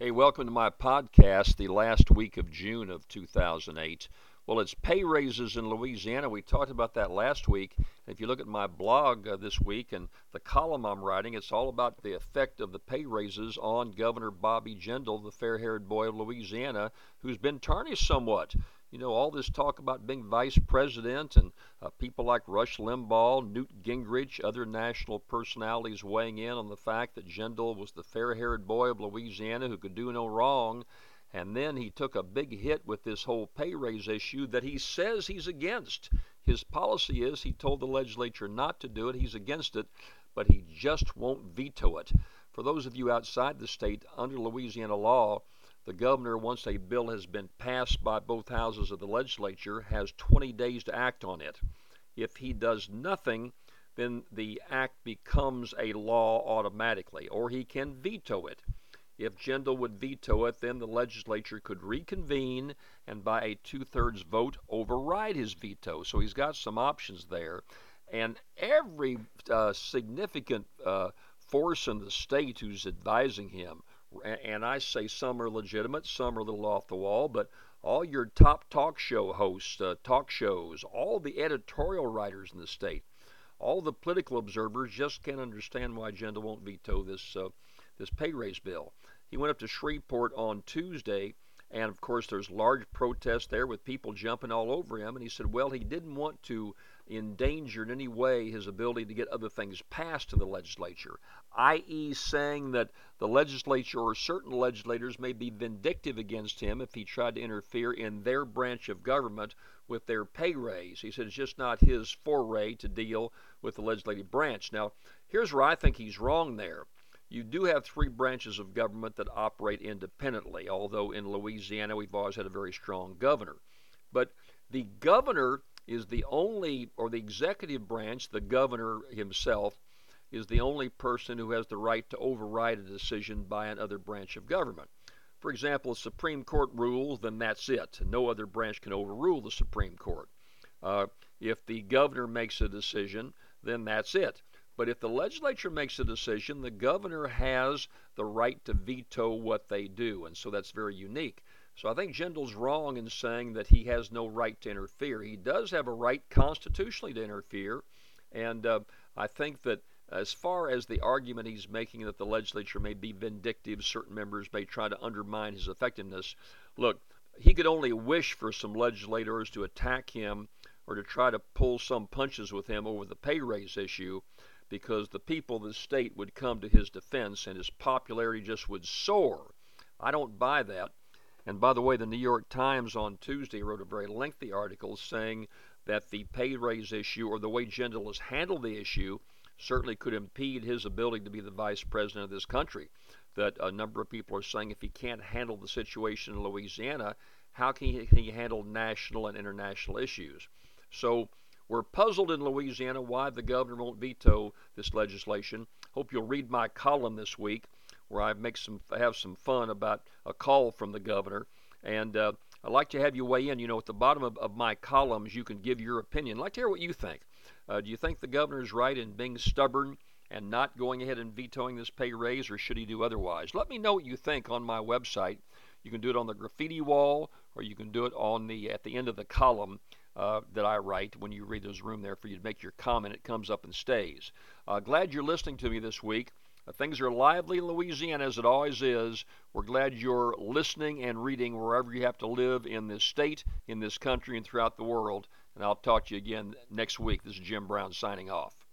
Hey, welcome to my podcast, the last week of June of 2008. Well, it's pay raises in Louisiana. We talked about that last week. If you look at my blog this week and the column I'm writing, it's all about the effect of the pay raises on Governor Bobby Jindal, the fair-haired boy of Louisiana, who's been tarnished somewhat. You know, all this talk about being vice president and people like Rush Limbaugh, Newt Gingrich, other national personalities weighing in on the fact that Jindal was the fair-haired boy of Louisiana who could do no wrong. And then he took a big hit with this whole pay raise issue that he says he's against. His policy is he told the legislature not to do it. He's against it, but he just won't veto it. For those of you outside the state, under Louisiana law, the governor, once a bill has been passed by both houses of the legislature, has 20 days to act on it. If he does nothing, then the act becomes a law automatically, or he can veto it. If Jindal would veto it, then the legislature could reconvene and by a two-thirds vote override his veto. So he's got some options there. And every significant force in the state who's advising him, and I say some are legitimate, some are a little off the wall, but all your top talk show hosts, talk shows, all the editorial writers in the state, all the political observers just can't understand why Jindal won't veto this pay raise bill. He went up to Shreveport on Tuesday, and of course there's large protests there with people jumping all over him, and he said, well, he didn't want to endanger in any way his ability to get other things passed in the legislature, i.e. saying that the legislature or certain legislators may be vindictive against him if he tried to interfere in their branch of government with their pay raise. He said it's just not his foray to deal with the legislative branch. Now, here's where I think he's wrong there. You do have three branches of government that operate independently, although in Louisiana we've always had a very strong governor. But the governor is the only, or the executive branch, the governor himself, is the only person who has the right to override a decision by another branch of government. For example, the Supreme Court rules, then that's it. No other branch can overrule the Supreme Court. If the governor makes a decision, then that's it. But if the legislature makes a decision, the governor has the right to veto what they do, and so that's very unique. So I think Jindal's wrong in saying that he has no right to interfere. He does have a right constitutionally to interfere, and I think that as far as the argument he's making that the legislature may be vindictive, certain members may try to undermine his effectiveness, look, he could only wish for some legislators to attack him or to try to pull some punches with him over the pay raise issue, because the people of the state would come to his defense and his popularity just would soar. I don't buy that. And by the way, the New York Times on Tuesday wrote a very lengthy article saying that the pay raise issue, or the way Jindal has handled the issue, certainly could impede his ability to be the vice president of this country. That a number of people are saying if he can't handle the situation in Louisiana, how can he handle national and international issues? So we're puzzled in Louisiana why the governor won't veto this legislation. Hope you'll read my column this week where I have some fun about a call from the governor. And I'd like to have you weigh in. You know, at the bottom of my columns, you can give your opinion. I'd like to hear what you think. Do you think the governor is right in being stubborn and not going ahead and vetoing this pay raise, or should he do otherwise? Let me know what you think on my website. You can do it on the graffiti wall, or you can do it at the end of the column that I write. When you read, there's room there for you to make your comment. It comes up and stays. Glad you're listening to me this week. Things are lively in Louisiana, as it always is. We're glad you're listening and reading wherever you have to live in this state, in this country, and throughout the world. And I'll talk to you again next week. This is Jim Brown signing off.